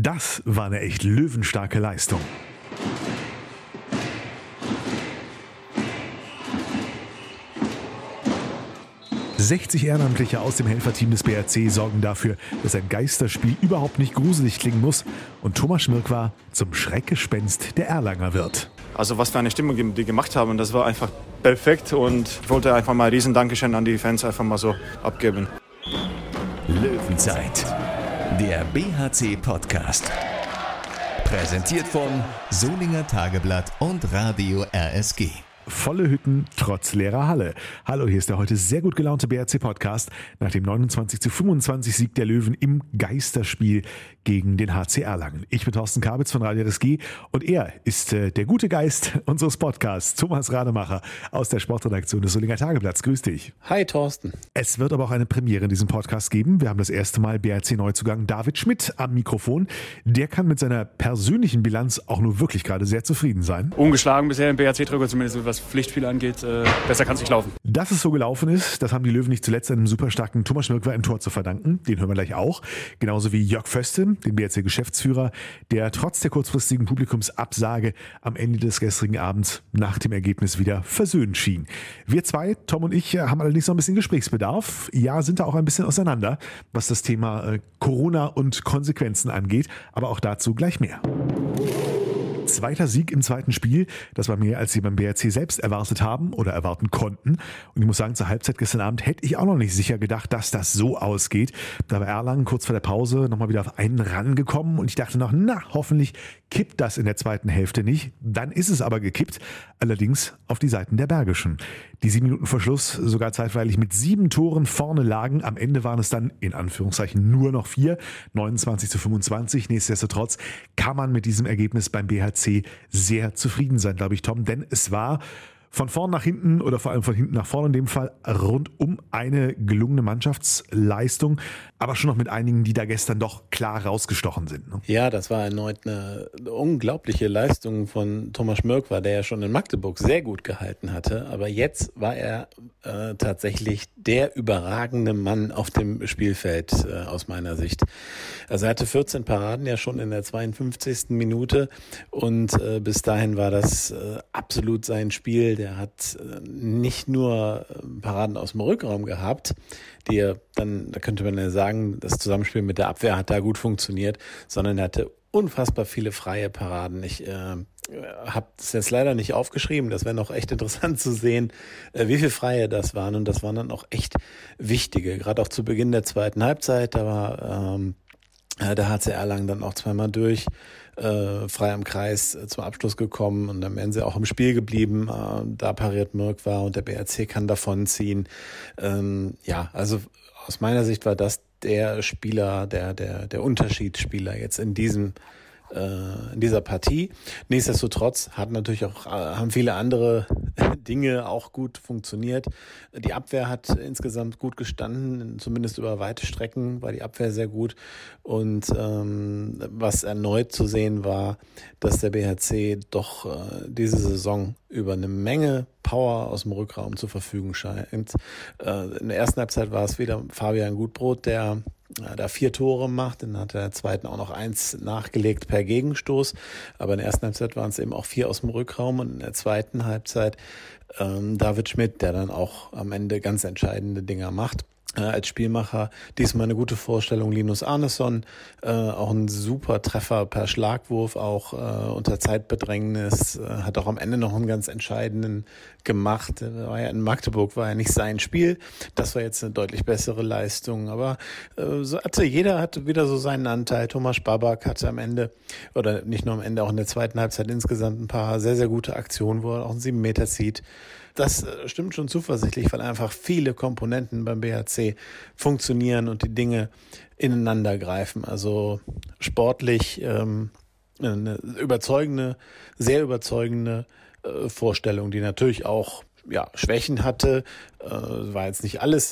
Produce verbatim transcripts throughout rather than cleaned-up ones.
Das war eine echt löwenstarke Leistung. sechzig Ehrenamtliche aus dem Helferteam des B R C sorgen dafür, dass ein Geisterspiel überhaupt nicht gruselig klingen muss und Thomas Schmirkwa zum Schreckgespenst der Erlanger wird. Also was für eine Stimmung die gemacht haben, das war einfach perfekt und ich wollte einfach mal ein riesen Dankeschön an die Fans einfach mal so abgeben. Löwenzeit, der B H C-Podcast. Präsentiert von Solinger Tageblatt und Radio R S G. Volle Hütten trotz leerer Halle. Hallo, hier ist der heute sehr gut gelaunte B R C-Podcast nach dem neunundzwanzig zu fünfundzwanzig Sieg der Löwen im Geisterspiel gegen den H C Erlangen. Ich bin Thorsten Kabitz von Radio R S G und er ist äh, der gute Geist unseres Podcasts, Thomas Rademacher aus der Sportredaktion des Solinger Tageblatts. Grüß dich. Hi Thorsten. Es wird aber auch eine Premiere in diesem Podcast geben. Wir haben das erste Mal B R C-Neuzugang David Schmidt am Mikrofon. Der kann mit seiner persönlichen Bilanz auch nur wirklich gerade sehr zufrieden sein. Ungeschlagen bisher im B R C-Trikot, zumindest was Pflichtspiel angeht, äh, besser kann es nicht laufen. Dass es so gelaufen ist, das haben die Löwen nicht zuletzt einem super starken Thomas Schmirkwa im Tor zu verdanken. Den hören wir gleich auch. Genauso wie Jörg Föste, dem B R C-Geschäftsführer, der trotz der kurzfristigen Publikumsabsage am Ende des gestrigen Abends nach dem Ergebnis wieder versöhnt schien. Wir zwei, Tom und ich, haben allerdings noch ein bisschen Gesprächsbedarf. Ja, sind da auch ein bisschen auseinander, was das Thema äh, Corona und Konsequenzen angeht. Aber auch dazu gleich mehr. Zweiter Sieg im zweiten Spiel, das war mehr, als sie beim B R C selbst erwartet haben oder erwarten konnten. Und ich muss sagen, zur Halbzeit gestern Abend hätte ich auch noch nicht sicher gedacht, dass das so ausgeht. Da war Erlangen kurz vor der Pause nochmal wieder auf einen rangekommen und ich dachte noch, na, hoffentlich kippt das in der zweiten Hälfte nicht. Dann ist es aber gekippt, allerdings auf die Seiten der Bergischen. Die sieben Minuten vor Schluss sogar zeitweilig mit sieben Toren vorne lagen. Am Ende waren es dann in Anführungszeichen nur noch vier, neunundzwanzig zu fünfundzwanzig. Nichtsdestotrotz kann man mit diesem Ergebnis beim B H C sehr zufrieden sein, glaube ich, Tom, denn es war von vorn nach hinten oder vor allem von hinten nach vorne in dem Fall rundum eine gelungene Mannschaftsleistung, aber schon noch mit einigen, die da gestern doch klar rausgestochen sind. Ne? Ja, das war erneut eine unglaubliche Leistung von Thomas Schmirkwa, der ja schon in Magdeburg sehr gut gehalten hatte, aber jetzt war er äh, tatsächlich der überragende Mann auf dem Spielfeld äh, aus meiner Sicht. Also er hatte vierzehn Paraden ja schon in der zweiundfünfzigsten Minute und äh, bis dahin war das äh, absolut sein Spiel. Der hat nicht nur Paraden aus dem Rückraum gehabt, die er dann, da könnte man ja sagen, das Zusammenspiel mit der Abwehr hat da gut funktioniert, sondern er hatte unfassbar viele freie Paraden. Ich äh, habe es jetzt leider nicht aufgeschrieben, das wäre noch echt interessant zu sehen, äh, wie viele freie das waren. Und das waren dann auch echt wichtige, gerade auch zu Beginn der zweiten Halbzeit, da war ähm, der H C Erlangen dann auch zweimal durch, äh, frei am Kreis äh, zum Abschluss gekommen und dann wären sie auch im Spiel geblieben. Äh, da pariert Mirkwa und der B R C kann davonziehen. Ähm, ja, also aus meiner Sicht war das der Spieler, der der der Unterschiedsspieler jetzt in diesem in dieser Partie. Nichtsdestotrotz hat natürlich auch, haben viele andere Dinge auch gut funktioniert. Die Abwehr hat insgesamt gut gestanden, zumindest über weite Strecken war die Abwehr sehr gut. Und ähm, was erneut zu sehen war, dass der B H C doch äh, diese Saison über eine Menge Power aus dem Rückraum zur Verfügung scheint. Äh, in der ersten Halbzeit war es wieder Fabian Gutbrot, der da vier Tore macht, dann hat er in der zweiten auch noch eins nachgelegt per Gegenstoß, aber in der ersten Halbzeit waren es eben auch vier aus dem Rückraum und in der zweiten Halbzeit ähm, David Schmidt, der dann auch am Ende ganz entscheidende Dinger macht. Äh, als Spielmacher diesmal eine gute Vorstellung, Linus Arneson, äh, auch ein super Treffer per Schlagwurf, auch äh, unter Zeitbedrängnis, äh, hat auch am Ende noch einen ganz entscheidenden gemacht. War ja in Magdeburg, war ja nicht sein Spiel, das war jetzt eine deutlich bessere Leistung, aber äh, so hatte, jeder hatte wieder so seinen Anteil. Thomas Babak hatte am Ende, oder nicht nur am Ende, auch in der zweiten Halbzeit insgesamt ein paar sehr, sehr gute Aktionen, wo er auch einen sieben Meter zieht. Das stimmt schon zuversichtlich, weil einfach viele Komponenten beim B H C funktionieren und die Dinge ineinander greifen. Also sportlich ähm, eine überzeugende, sehr überzeugende äh, Vorstellung, die natürlich auch ja, Schwächen hatte. Äh, war jetzt nicht alles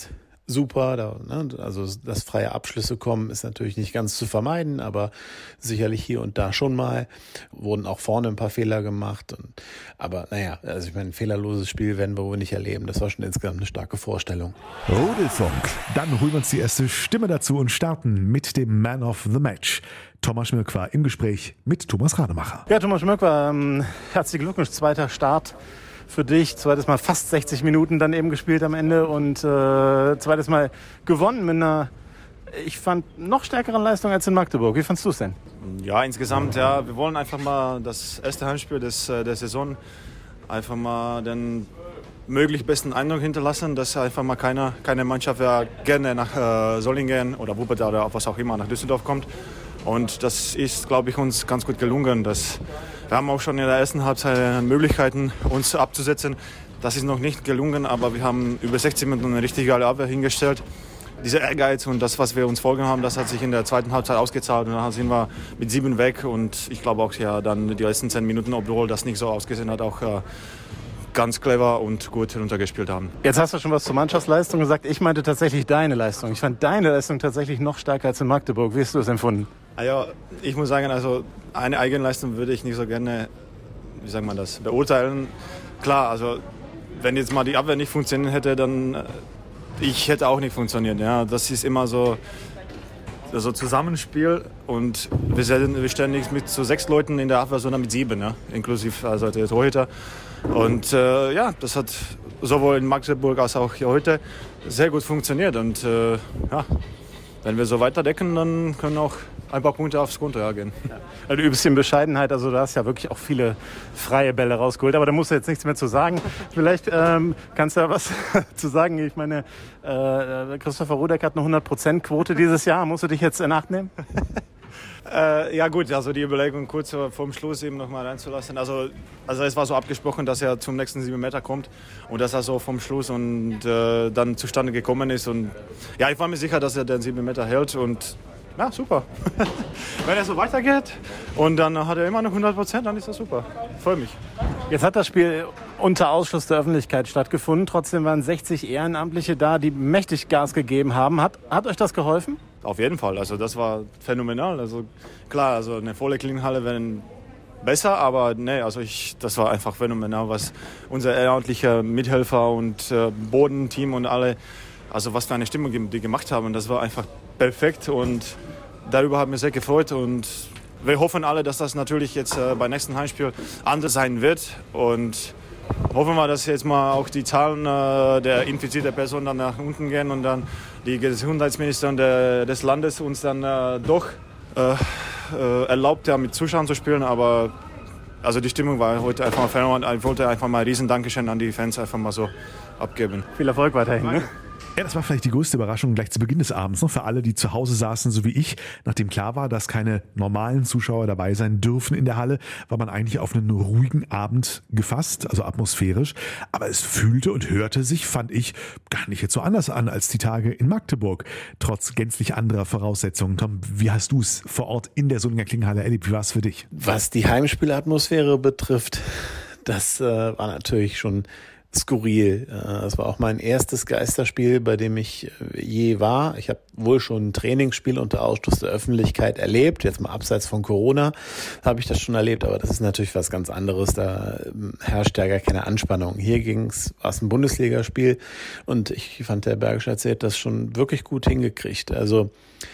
super. Da, ne, also dass freie Abschlüsse kommen, ist natürlich nicht ganz zu vermeiden, aber sicherlich hier und da schon mal. Wurden auch vorne ein paar Fehler gemacht. Und, aber naja, also ich meine, ein fehlerloses Spiel werden wir wohl nicht erleben. Das war schon insgesamt eine starke Vorstellung. Rudelfunk. Dann holen wir uns die erste Stimme dazu und starten mit dem Man of the Match. Thomas Schmirk war im Gespräch mit Thomas Rademacher. Ja, Thomas Schmirk war ähm, herzlichen Glückwunsch, zweiter Start für dich. Zweites Mal fast sechzig Minuten dann eben gespielt am Ende und äh, zweites Mal gewonnen mit einer, ich fand, noch stärkeren Leistung als in Magdeburg. Wie fandst du es denn? Ja, insgesamt, ja, wir wollen einfach mal das erste Heimspiel des, der Saison einfach mal den möglich besten Eindruck hinterlassen, dass einfach mal keine, keine Mannschaft ja gerne nach äh, Solingen oder Wuppertal oder was auch immer nach Düsseldorf kommt. Und das ist, glaube ich, uns ganz gut gelungen. Das, wir haben auch schon in der ersten Halbzeit Möglichkeiten, uns abzusetzen. Das ist noch nicht gelungen, aber wir haben über sechzig Minuten eine richtig geile Abwehr hingestellt. Dieser Ehrgeiz und das, was wir uns vorgenommen haben, das hat sich in der zweiten Halbzeit ausgezahlt. Und dann sind wir mit sieben weg. Und ich glaube auch, ja, dann die letzten zehn Minuten, obwohl das nicht so ausgesehen hat, auch äh, ganz clever und gut runtergespielt haben. Jetzt hast du schon was zur Mannschaftsleistung gesagt. Ich meinte tatsächlich deine Leistung. Ich fand deine Leistung tatsächlich noch stärker als in Magdeburg. Wie hast du es empfunden? Ja, ich muss sagen, also eine Eigenleistung würde ich nicht so gerne, wie sagt man das, beurteilen. Klar, also wenn jetzt mal die Abwehr nicht funktioniert hätte, dann äh, ich hätte auch nicht funktioniert. Ja, das ist immer so, so Zusammenspiel und wir stellen, wir stellen nicht mit so sechs Leuten in der Abwehr, sondern mit sieben, ja, inklusive also der Torhüter. Und äh, ja, das hat sowohl in Magdeburg als auch hier heute sehr gut funktioniert. Und äh, ja, wenn wir so weiterdecken, dann können auch ein paar Punkte aufs Konto hergehen. Ja. Du übst in Bescheidenheit, also du hast ja wirklich auch viele freie Bälle rausgeholt, aber da musst du jetzt nichts mehr zu sagen. Vielleicht ähm, kannst du ja was zu sagen. Ich meine, äh, Christopher Rudek hat eine hundert Prozent Quote dieses Jahr. Musst du dich jetzt in Acht nehmen? Äh, ja gut, also die Überlegung kurz vorm Schluss eben nochmal reinzulassen. Also, also es war so abgesprochen, dass er zum nächsten sieben Meter kommt und dass er so vom Schluss und äh, dann zustande gekommen ist. Und ja, ich war mir sicher, dass er den sieben Meter hält und ja, super. Wenn er so weitergeht und dann hat er immer noch hundert Prozent, dann ist das super. Freue mich. Jetzt hat das Spiel unter Ausschluss der Öffentlichkeit stattgefunden. Trotzdem waren sechzig Ehrenamtliche da, die mächtig Gas gegeben haben. Hat, hat euch das geholfen? Auf jeden Fall. Also das war phänomenal. Also klar, also eine volle Klingenhalle wäre besser, aber nee, also ich, das war einfach phänomenal, was unser ehrenamtlicher Mithelfer und äh, Bodenteam und alle, also was für eine Stimmung die gemacht haben. Das war einfach perfekt und darüber haben wir sehr gefreut und wir hoffen alle, dass das natürlich jetzt äh, beim nächsten Heimspiel anders sein wird und hoffen wir, dass jetzt mal auch die Zahlen äh, der infizierten Personen dann nach unten gehen und dann die Gesundheitsministerin der, des Landes uns dann äh, doch äh, äh, erlaubt, ja, mit Zuschauern zu spielen. Aber also die Stimmung war heute einfach mal, ich wollte einfach mal ein riesen Dankeschön an die Fans einfach mal so abgeben. Viel Erfolg weiterhin. Ne? Ja, das war vielleicht die größte Überraschung gleich zu Beginn des Abends, ne? Für alle, die zu Hause saßen, so wie ich. Nachdem klar war, dass keine normalen Zuschauer dabei sein dürfen in der Halle, war man eigentlich auf einen ruhigen Abend gefasst, also atmosphärisch. Aber es fühlte und hörte sich, fand ich, gar nicht jetzt so anders an als die Tage in Magdeburg. Trotz gänzlich anderer Voraussetzungen. Tom, wie hast du es vor Ort in der Solinger Klingenhalle erlebt? Wie war es für dich? Was die Heimspielatmosphäre betrifft, das äh, war natürlich schon skurril. Es war auch mein erstes Geisterspiel, bei dem ich je war. Ich habe wohl schon ein Trainingsspiel unter Ausschluss der Öffentlichkeit erlebt. Jetzt mal abseits von Corona habe ich das schon erlebt, aber das ist natürlich was ganz anderes. Da herrscht ja gar keine Anspannung. Hier ging's, war es ein Bundesligaspiel und ich fand, der Bergische A C hat das schon wirklich gut hingekriegt. Also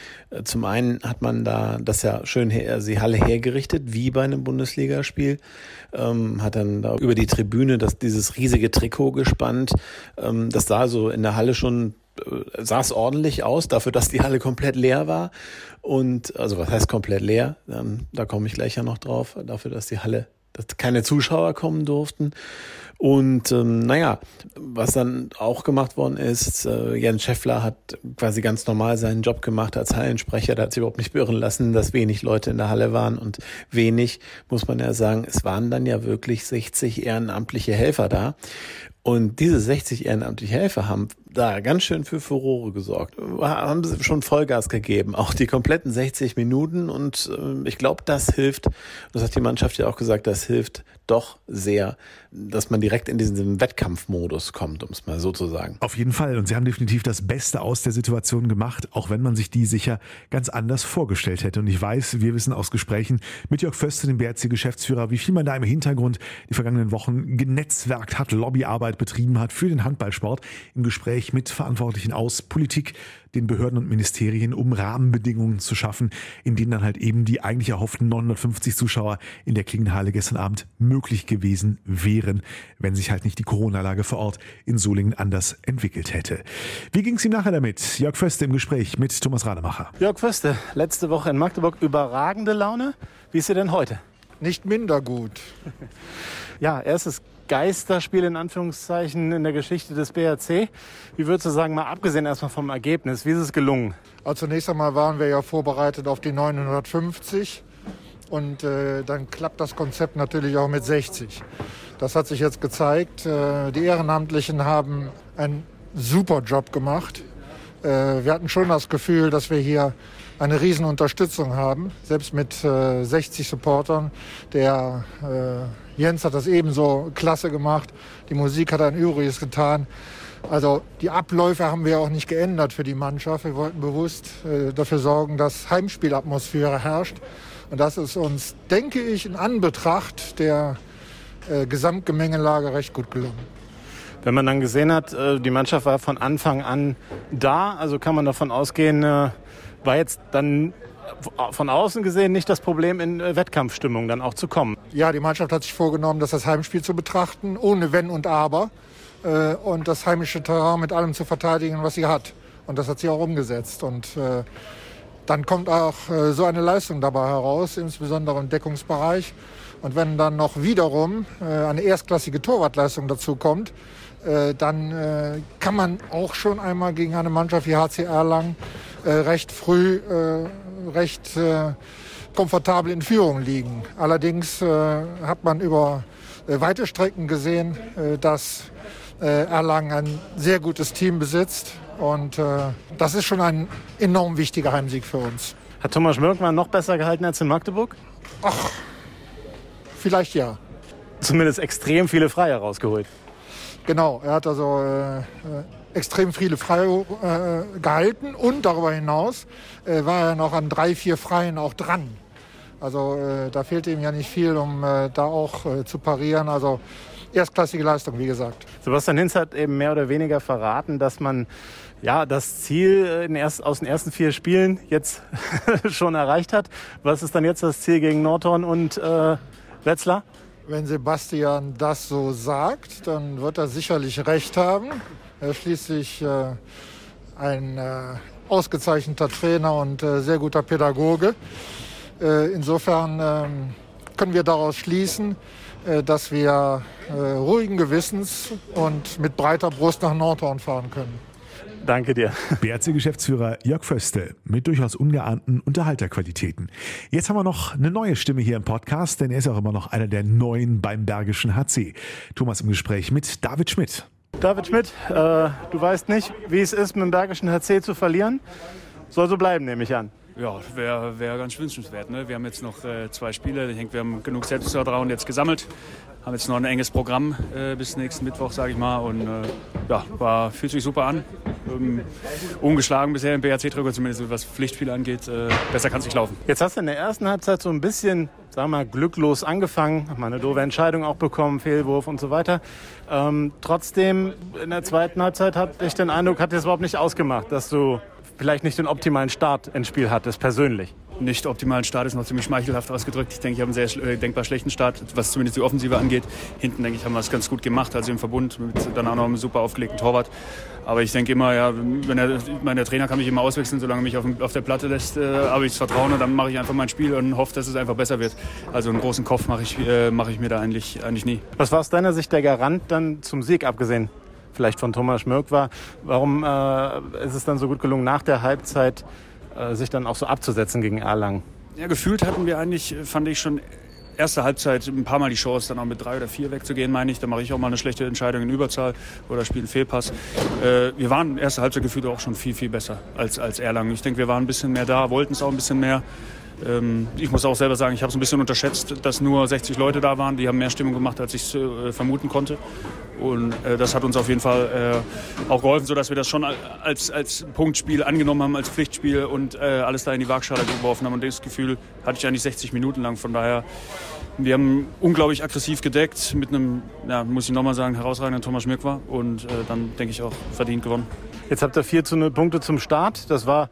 zum einen hat man da das ja schön her, also die Halle hergerichtet, wie bei einem Bundesligaspiel, ähm, hat dann da über die Tribüne das, dieses riesige Trikot gespannt. Ähm, das sah so in der Halle schon, äh, sah es ordentlich aus, dafür, dass die Halle komplett leer war. Und, also was heißt komplett leer? Ähm, da komme ich gleich ja noch drauf, dafür, dass die Halle, dass keine Zuschauer kommen durften. Und ähm, naja, was dann auch gemacht worden ist, äh, Jens Schäffler hat quasi ganz normal seinen Job gemacht als Hallensprecher. Da hat sich überhaupt nicht beirren lassen, dass wenig Leute in der Halle waren. Und wenig, muss man ja sagen, es waren dann ja wirklich sechzig ehrenamtliche Helfer da. Und diese sechzig ehrenamtliche Helfer haben da ganz schön für Furore gesorgt. Haben sie schon Vollgas gegeben, auch die kompletten sechzig Minuten. Und äh, ich glaube, das hilft, das hat die Mannschaft ja auch gesagt, das hilft doch sehr, dass man direkt in diesen Wettkampfmodus kommt, um es mal so zu sagen. Auf jeden Fall. Und sie haben definitiv das Beste aus der Situation gemacht, auch wenn man sich die sicher ganz anders vorgestellt hätte. Und ich weiß, wir wissen aus Gesprächen mit Jörg Föste, dem B R C-Geschäftsführer, wie viel man da im Hintergrund die vergangenen Wochen genetzwerkt hat, Lobbyarbeit betrieben hat für den Handballsport im Gespräch mit Verantwortlichen aus Politik, den Behörden und Ministerien, um Rahmenbedingungen zu schaffen, in denen dann halt eben die eigentlich erhofften neunhundertfünfzig Zuschauer in der Klingenhalle gestern Abend möglich gewesen wären, wenn sich halt nicht die Corona-Lage vor Ort in Solingen anders entwickelt hätte. Wie ging es ihm nachher damit? Jörg Föste im Gespräch mit Thomas Rademacher. Jörg Föste, letzte Woche in Magdeburg überragende Laune. Wie ist sie denn heute? Nicht minder gut. Ja, erstes Geisterspiel in Anführungszeichen in der Geschichte des B R C. Wie würdest du sagen, mal abgesehen erstmal vom Ergebnis, wie ist es gelungen? Also zunächst einmal waren wir ja vorbereitet auf die neunhundertfünfzig und äh, dann klappt das Konzept natürlich auch mit sechzig. Das hat sich jetzt gezeigt. Äh, die Ehrenamtlichen haben einen super Job gemacht. Äh, wir hatten schon das Gefühl, dass wir hier eine riesen Unterstützung haben, selbst mit äh, sechzig Supportern. Der äh, Jens hat das ebenso klasse gemacht. Die Musik hat ein Übriges getan. Also die Abläufe haben wir auch nicht geändert für die Mannschaft. Wir wollten bewusst äh, dafür sorgen, dass Heimspielatmosphäre herrscht. Und das ist uns, denke ich, in Anbetracht der äh, Gesamtgemengelage recht gut gelungen. Wenn man dann gesehen hat, äh, die Mannschaft war von Anfang an da, also kann man davon ausgehen, äh, war jetzt dann von außen gesehen nicht das Problem, in Wettkampfstimmung dann auch zu kommen. Ja, die Mannschaft hat sich vorgenommen, das als Heimspiel zu betrachten, ohne Wenn und Aber. Äh, und das heimische Terrain mit allem zu verteidigen, was sie hat. Und das hat sie auch umgesetzt. Und äh, dann kommt auch äh, so eine Leistung dabei heraus, insbesondere im Deckungsbereich. Und wenn dann noch wiederum äh, eine erstklassige Torwartleistung dazu kommt, äh, dann äh, kann man auch schon einmal gegen eine Mannschaft wie H C Erlangen äh, recht früh, äh, recht äh, komfortabel in Führung liegen. Allerdings äh, hat man über äh, weite Strecken gesehen, äh, dass äh, Erlangen ein sehr gutes Team besitzt. Und äh, das ist schon ein enorm wichtiger Heimsieg für uns. Hat Thomas Schmirkmann noch besser gehalten als in Magdeburg? Ach, vielleicht ja. Zumindest extrem viele Freie rausgeholt. Genau, er hat also äh, extrem viele Freie äh, gehalten und darüber hinaus äh, war er noch an drei, vier Freien auch dran. Also äh, da fehlte ihm ja nicht viel, um äh, da auch äh, zu parieren. Also erstklassige Leistung, wie gesagt. Sebastian Hinz hat eben mehr oder weniger verraten, dass man ja das Ziel in erst, aus den ersten vier Spielen jetzt schon erreicht hat. Was ist dann jetzt das Ziel gegen Nordhorn und äh, Wetzlar? Wenn Sebastian das so sagt, dann wird er sicherlich recht haben. Er ist schließlich äh, ein äh, ausgezeichneter Trainer und äh, sehr guter Pädagoge. Äh, insofern äh, können wir daraus schließen, äh, dass wir äh, ruhigen Gewissens und mit breiter Brust nach Nordhorn fahren können. Danke dir. B R C-Geschäftsführer Jörg Föste mit durchaus ungeahnten Unterhalterqualitäten. Jetzt haben wir noch eine neue Stimme hier im Podcast, denn er ist auch immer noch einer der Neuen beim Bergischen H C. Thomas im Gespräch mit David Schmidt. David Schmidt, äh, du weißt nicht, wie es ist, mit dem Bergischen H C zu verlieren. Soll so bleiben, nehme ich an. Ja, wäre wär ganz wünschenswert. Ne? Wir haben jetzt noch äh, zwei Spiele. Ich denke, wir haben genug Selbstvertrauen jetzt gesammelt. Haben jetzt noch ein enges Programm äh, bis nächsten Mittwoch, sage ich mal. Und äh, ja, war, fühlt sich super an. Ähm, ungeschlagen bisher im B R C-Trikot, zumindest was Pflichtspiele angeht. Äh, besser kann es nicht laufen. Jetzt hast du in der ersten Halbzeit so ein bisschen, sagen wir mal, glücklos angefangen. Mal eine doofe Entscheidung auch bekommen, Fehlwurf und so weiter. Ähm, trotzdem, in der zweiten Halbzeit hatte ich den Eindruck, hat es überhaupt nicht ausgemacht, dass du vielleicht nicht den optimalen Start ins Spiel hattest, persönlich. Nicht optimalen Start ist noch ziemlich schmeichelhaft ausgedrückt. Ich denke, ich habe einen sehr äh, denkbar schlechten Start, was zumindest die Offensive angeht. Hinten, denke ich, haben wir es ganz gut gemacht, also im Verbund mit dann auch noch einem super aufgelegten Torwart. Aber ich denke immer, ja, wenn der, mein, der Trainer kann mich immer auswechseln, solange er mich auf, auf der Platte lässt, äh, habe ich das Vertrauen und dann mache ich einfach mein Spiel und hoffe, dass es einfach besser wird. Also einen großen Kopf mache ich, äh, mache ich mir da eigentlich, eigentlich nie. Was war aus deiner Sicht der Garant dann zum Sieg, abgesehen vielleicht von Thomas Schmirk war? Warum äh, ist es dann so gut gelungen, nach der Halbzeit äh, sich dann auch so abzusetzen gegen Erlangen? Ja, gefühlt hatten wir eigentlich, fand ich schon erste Halbzeit ein paar Mal die Chance, dann auch mit drei oder vier wegzugehen, meine ich. Da mache ich auch mal eine schlechte Entscheidung in Überzahl oder spiele einen Fehlpass. Äh, wir waren erste Halbzeit gefühlt auch schon viel, viel besser als, als Erlangen. Ich denke, wir waren ein bisschen mehr da, wollten es auch ein bisschen mehr. Ich muss auch selber sagen, ich habe es ein bisschen unterschätzt, dass nur sechzig Leute da waren. Die haben mehr Stimmung gemacht, als ich äh, vermuten konnte. Und äh, das hat uns auf jeden Fall äh, auch geholfen, sodass wir das schon als, als Punktspiel angenommen haben, als Pflichtspiel und äh, alles da in die Waagschale geworfen haben. Und das Gefühl hatte ich eigentlich sechzig Minuten lang. Von daher, wir haben unglaublich aggressiv gedeckt mit einem, ja, muss ich nochmal sagen, herausragenden Thomas Schmirk und äh, dann denke ich auch verdient gewonnen. Jetzt habt ihr vier zu null Punkte zum Start. Das war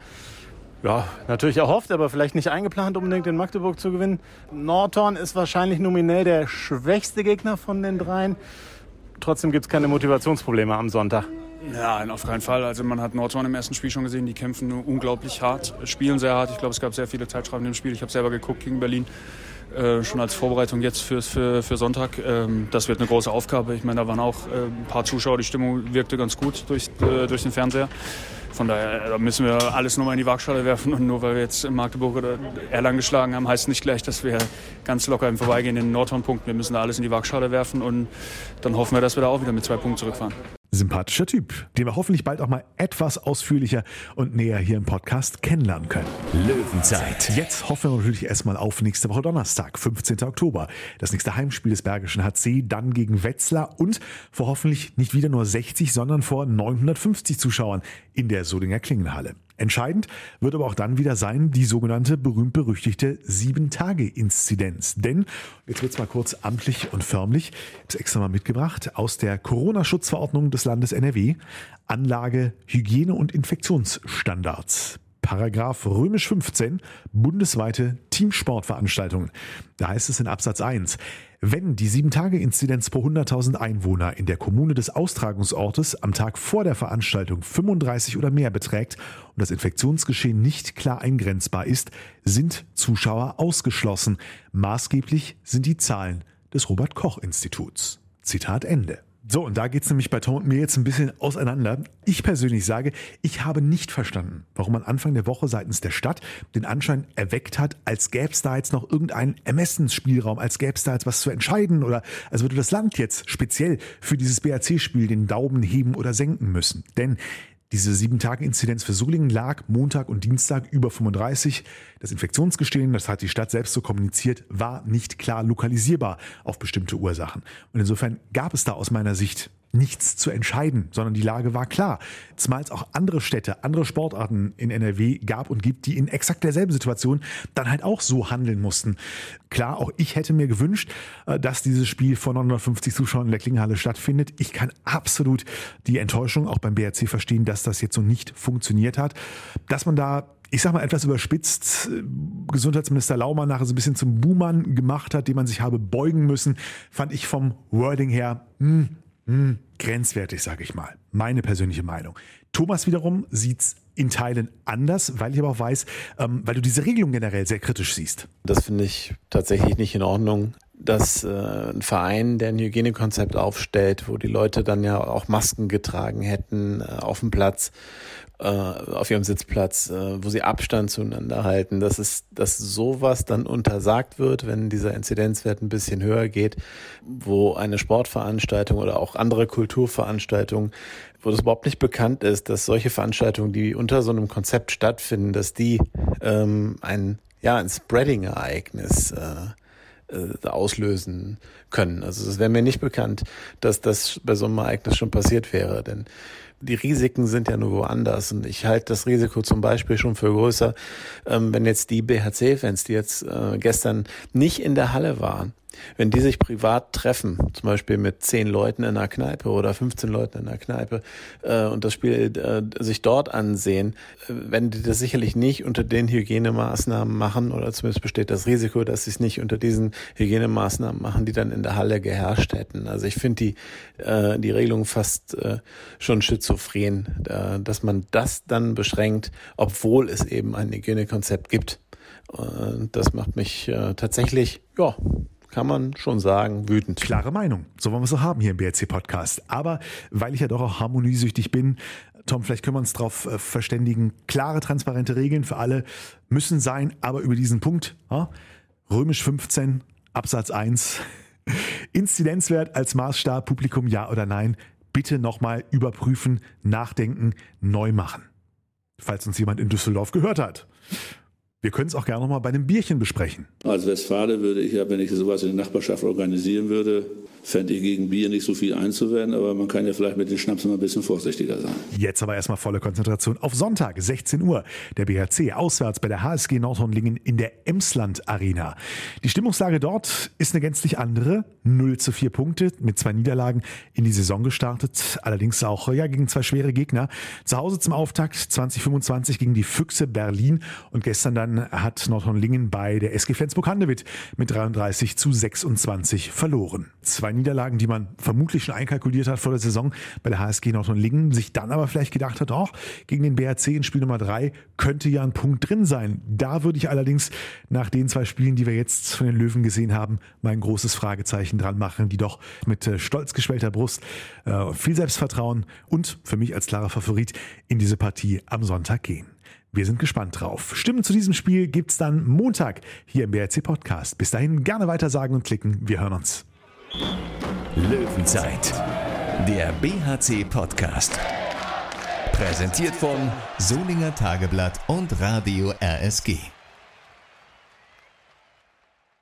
ja, natürlich erhofft, aber vielleicht nicht eingeplant, unbedingt in Magdeburg zu gewinnen. Nordhorn ist wahrscheinlich nominell der schwächste Gegner von den dreien. Trotzdem gibt es keine Motivationsprobleme am Sonntag. Ja, auf keinen Fall. Also man hat Nordhorn im ersten Spiel schon gesehen, die kämpfen unglaublich hart, spielen sehr hart. Ich glaube, es gab sehr viele Zeitstrafen im Spiel. Ich habe selber geguckt gegen Berlin, äh, schon als Vorbereitung jetzt für, für, für Sonntag. Ähm, das wird eine große Aufgabe. Ich meine, da waren auch äh, ein paar Zuschauer, die Stimmung wirkte ganz gut durch, äh, durch den Fernseher. Von daher da müssen wir alles nochmal in die Waagschale werfen. Und nur weil wir jetzt in Magdeburg oder Erlangen geschlagen haben, heißt nicht gleich, dass wir ganz locker im Vorbeigehen in den Nordhorn punkten. Wir müssen da alles in die Waagschale werfen und dann hoffen wir, dass wir da auch wieder mit zwei Punkten zurückfahren. Sympathischer Typ, den wir hoffentlich bald auch mal etwas ausführlicher und näher hier im Podcast kennenlernen können. Löwenzeit. Jetzt hoffen wir natürlich erstmal auf nächste Woche Donnerstag, fünfzehnten Oktober. Das nächste Heimspiel des Bergischen H C, dann gegen Wetzlar und vor hoffentlich nicht wieder nur sechzig, sondern vor neunhundertfünfzig Zuschauern in der Solinger Klingenhalle. Entscheidend wird aber auch dann wieder sein, die sogenannte berühmt-berüchtigte sieben-Tage-Inzidenz. Denn, jetzt wird's mal kurz amtlich und förmlich, ich habe es extra mal mitgebracht, aus der Corona-Schutzverordnung des Landes N R W, Anlage, Hygiene- und Infektionsstandards. Paragraph römisch fünfzehn, bundesweite Teamsportveranstaltungen. Da heißt es in Absatz eins, wenn die sieben-Tage-Inzidenz pro hunderttausend Einwohner in der Kommune des Austragungsortes am Tag vor der Veranstaltung fünfunddreißig oder mehr beträgt und das Infektionsgeschehen nicht klar eingrenzbar ist, sind Zuschauer ausgeschlossen. Maßgeblich sind die Zahlen des Robert-Koch-Instituts. Zitat Ende. So, und da geht's nämlich bei Tom und mir jetzt ein bisschen auseinander. Ich persönlich sage, ich habe nicht verstanden, warum man Anfang der Woche seitens der Stadt den Anschein erweckt hat, als gäbe es da jetzt noch irgendeinen Ermessensspielraum, als gäbe es da jetzt was zu entscheiden oder als würde das Land jetzt speziell für dieses B H C-Spiel den Daumen heben oder senken müssen. Denn diese sieben-Tage-Inzidenz für Solingen lag Montag und Dienstag über fünfunddreißig. Das Infektionsgeschehen, das hat die Stadt selbst so kommuniziert, war nicht klar lokalisierbar auf bestimmte Ursachen. Und insofern gab es da aus meiner Sicht nichts zu entscheiden, sondern die Lage war klar. Zumal es auch andere Städte, andere Sportarten in N R W gab und gibt, die in exakt derselben Situation dann halt auch so handeln mussten. Klar, auch ich hätte mir gewünscht, dass dieses Spiel vor neunhundertfünfzig Zuschauern in der Klingenhalle stattfindet. Ich kann absolut die Enttäuschung auch beim B H C verstehen, dass das jetzt so nicht funktioniert hat. Dass man da, ich sag mal etwas überspitzt, Gesundheitsminister Laumann nachher so ein bisschen zum Buhmann gemacht hat, den man sich habe beugen müssen, fand ich vom Wording her, hm, hm, grenzwertig, sage ich mal. Meine persönliche Meinung. Thomas wiederum sieht's in Teilen anders, weil ich aber auch weiß, ähm, weil du diese Regelung generell sehr kritisch siehst. Das finde ich tatsächlich nicht in Ordnung, dass äh, ein Verein, der ein Hygienekonzept aufstellt, wo die Leute dann ja auch Masken getragen hätten äh, auf dem Platz, äh, auf ihrem Sitzplatz, äh, wo sie Abstand zueinander halten, dass es, dass sowas dann untersagt wird, wenn dieser Inzidenzwert ein bisschen höher geht, wo eine Sportveranstaltung oder auch andere Kulturveranstaltungen, wo das überhaupt nicht bekannt ist, dass solche Veranstaltungen, die unter so einem Konzept stattfinden, dass die ähm, ein ja ein Spreading-Ereignis äh, äh, auslösen können. Also es wäre mir nicht bekannt, dass das bei so einem Ereignis schon passiert wäre, denn die Risiken sind ja nur woanders und ich halte das Risiko zum Beispiel schon für größer, ähm, wenn jetzt die B H C-Fans, die jetzt äh, gestern nicht in der Halle waren, wenn die sich privat treffen, zum Beispiel mit zehn Leuten in einer Kneipe oder fünfzehn Leuten in einer Kneipe äh, und das Spiel äh, sich dort ansehen, äh, werden die das sicherlich nicht unter den Hygienemaßnahmen machen oder zumindest besteht das Risiko, dass sie es nicht unter diesen Hygienemaßnahmen machen, die dann in der Halle geherrscht hätten. Also ich finde die äh, die Regelung fast äh, schon schizophren, äh, dass man das dann beschränkt, obwohl es eben ein Hygienekonzept gibt. Äh, das macht mich äh, tatsächlich, ja, kann man schon sagen, wütend. Klare Meinung. So wollen wir es so haben hier im B H C-Podcast. Aber weil ich ja doch auch harmoniesüchtig bin, Tom, vielleicht können wir uns darauf verständigen, klare, transparente Regeln für alle müssen sein, aber über diesen Punkt, ja, römisch fünfzehn, Absatz eins. Inzidenzwert als Maßstab, Publikum ja oder nein. Bitte nochmal überprüfen, nachdenken, neu machen. Falls uns jemand in Düsseldorf gehört hat. Wir können es auch gerne nochmal bei einem Bierchen besprechen. Als Westfale würde ich ja, wenn ich sowas in der Nachbarschaft organisieren würde, fände ich gegen Bier nicht so viel einzuwenden, aber man kann ja vielleicht mit den Schnaps mal ein bisschen vorsichtiger sein. Jetzt aber erstmal volle Konzentration auf Sonntag, sechzehn Uhr. Der B H C auswärts bei der H S G Nordhornlingen in der Emsland Arena. Die Stimmungslage dort ist eine gänzlich andere. null zu vier Punkte mit zwei Niederlagen in die Saison gestartet. Allerdings auch ja, gegen zwei schwere Gegner. Zu Hause zum Auftakt zwanzig fünfundzwanzig gegen die Füchse Berlin. Und gestern dann hat Nordhornlingen bei der S G Flensburg-Handewitt mit dreiunddreißig zu sechsundzwanzig verloren. Zwei Niederlagen, die man vermutlich schon einkalkuliert hat vor der Saison bei der H S G Nordhornlingen, sich dann aber vielleicht gedacht hat, auch gegen den B H C in Spiel Nummer drei könnte ja ein Punkt drin sein. Da würde ich allerdings nach den zwei Spielen, die wir jetzt von den Löwen gesehen haben, mal ein großes Fragezeichen dran machen, die doch mit stolz geschwellter Brust, viel Selbstvertrauen und für mich als klarer Favorit in diese Partie am Sonntag gehen. Wir sind gespannt drauf. Stimmen zu diesem Spiel gibt's dann Montag hier im B H C Podcast. Bis dahin gerne weiter sagen und klicken. Wir hören uns. Löwenzeit, der B H C Podcast. Präsentiert von Solinger Tageblatt und Radio R S G.